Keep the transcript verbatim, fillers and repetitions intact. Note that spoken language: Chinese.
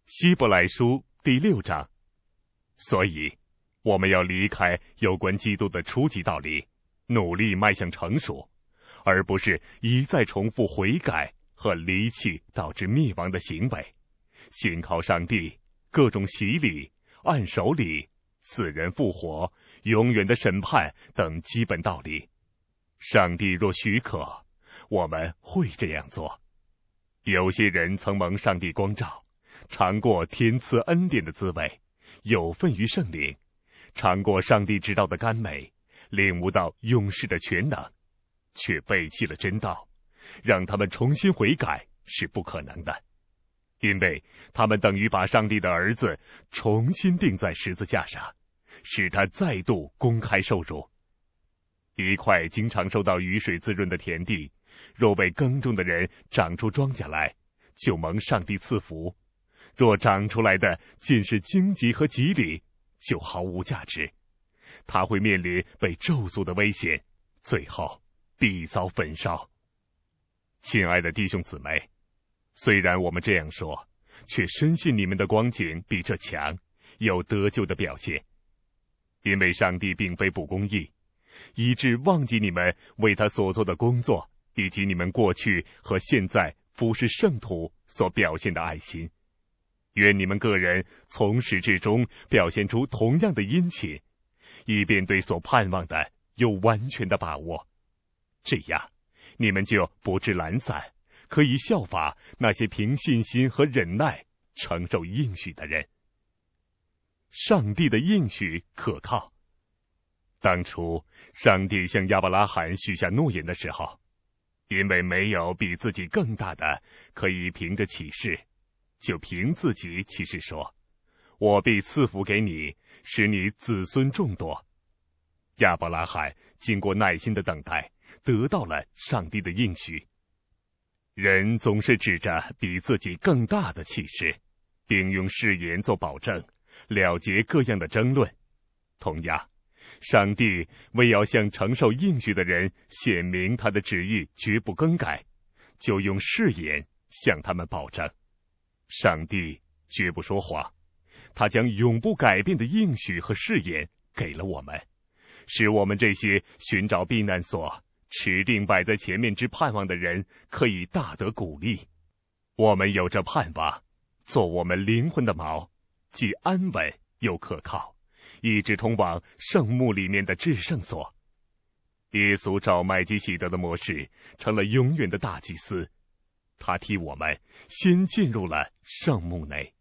希伯来书第六章。所以，我们要离开有关基督的初级道理，努力迈向成熟，而不是一再重复悔改和离弃导致灭亡的行为，信靠上帝、各种洗礼、按手礼、死人复活、永远的审判等基本道理。上帝若许可，我们会这样做。有些人曾蒙上帝光照，尝过天赐恩典的滋味，有份于圣灵，尝过上帝知道的甘美，领悟到永世的全能，却背弃了真道，让他们重新悔改是不可能的，因为他们等于把上帝的儿子重新钉在十字架上，使他再度公开受辱。一块经常受到雨水滋润的田地，若为耕种的人长出庄稼来，就蒙上帝赐福；若长出来的尽是荆棘和棘藜，就毫无价值。他会面临被咒诅的危险，最后必遭焚烧。亲爱的弟兄姊妹，虽然我们这样说，却深信你们的光景比这强，有得救的表现。因为上帝并非不公义，以致忘记你们为他所做的工作，以及你们过去和现在服侍圣徒所表现的爱心。愿你们个人从始至终表现出同样的殷勤，以便对所盼望的有完全的把握。这样，你们就不致懒散，可以效法那些凭信心和忍耐承受应许的人。上帝的应许可靠。当初上帝向亚伯拉罕许下诺言的时候，因为没有比自己更大的可以凭着启示，就凭自己启示说，我必赐福给你，使你子孙众多。亚伯拉罕经过耐心的等待，得到了上帝的应许。人总是指着比自己更大的启示，并用誓言做保证，了结各样的争论。同样，上帝为要向承受应许的人显明他的旨意绝不更改，就用誓言向他们保证。上帝绝不说谎，他将永不改变的应许和誓言给了我们，使我们这些寻找避难所、持定摆在前面之盼望的人可以大得鼓励。我们有这盼望，做我们灵魂的锚，既安稳又可靠，一直通往圣墓里面的至圣所。耶稣照麦基洗德的模式，成了永远的大祭司，他替我们先进入了圣墓内。